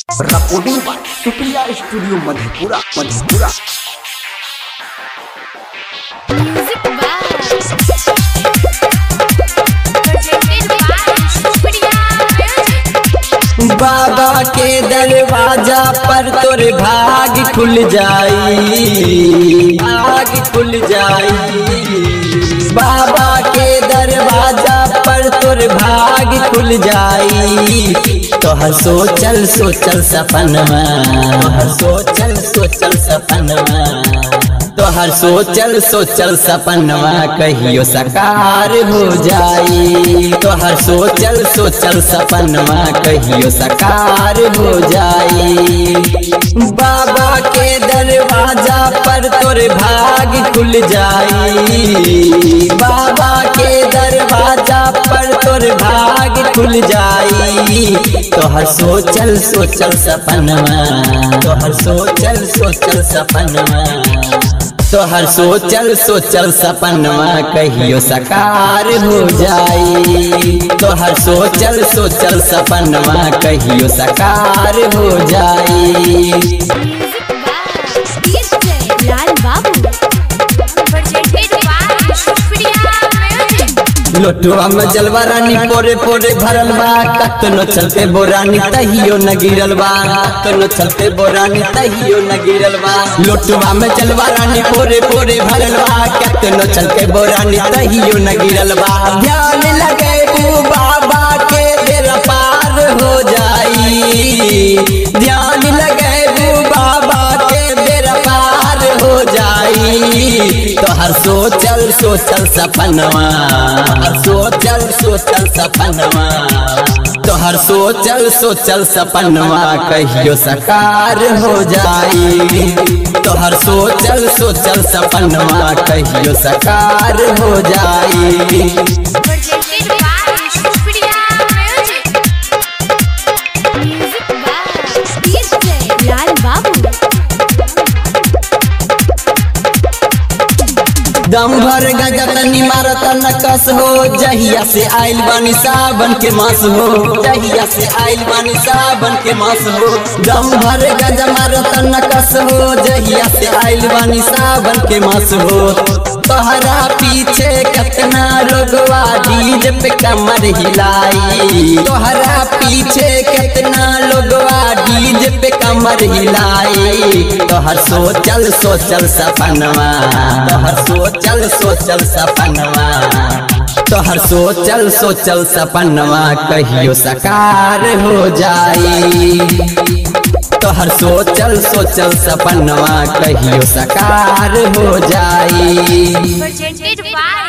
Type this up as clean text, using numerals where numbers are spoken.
Recording by Supriya studio Madhepura. Music by presented by Supriya music. बाबा के दरवाजा पर तोर भाग खुल जाई, भाग खुल जाई। बाबा के दरवाजा पर तोर भाग खुल जाई। तोहर सोचल सपनमा, तोहर सोचल सपनमा, तोहर सोचल सपनमा कहियो साकार हो जाई। तोहर सोचल सपनमा कहियो साकार हो जाई। बाबा के दरवाजा पर तोर भाग खुल जाई। बाबा के दरवाजा पर तोर भाग खुल जाई। तोहर सोचल सपनमा, तोहर सोचल सपनमा, तोहर सोचल सपनमा कहियो साकार हो जाई। तोहर सोचल सपनमा कहियो साकार हो जाई। Music by DJ Lal Babu presented by Supriya music. लोटवा में जलवा रानी पोरे पोरे भरल बा। कतनो चलते बोरानी तहियो न गिरल बा, कतनो चलते बोरानी तहियो न गिरल बा। लोटवा में जलवा रानी पोरे पोरे भरल बा। कतनो चलते बोरानी तहियो न गिरल बा। ध्यान लगे बाबा के बेड़ा पार हो जाई। ध्यान लगे बाबा के बेड़ा पार हो जाई। तोहर सोचल सपनमा, सोचल सपनमा, तोहर सोचल सपनमा कहियो साकार हो जाई। तोहर सोचल सपनमा कहियो साकार हो जाई। Presented by Supriya music. Music by DJ Lal Babu. दम भर गजा तनी मारत नकस हो। जहिया से आइल बानी सावन के मास हो, जहिया से आइल बानी सावन के मास हो। दम भर गजा मारत नकस हो। जहिया से आइल बानी सावन के मास हो। तोहरा पीछे कितना लोगवा डीजे पे कमर हिलाई। तोहरा पीछे कितना लोगवा डीजे पे कमर हिलाई। तोहर सोचल सपनमा, तोहर सोचल सपनमा, तोहर सोचल सपनमा कहियो साकार हो जाई। तोहर सोचल सपनमा कहियो साकार हो जाई। Presented by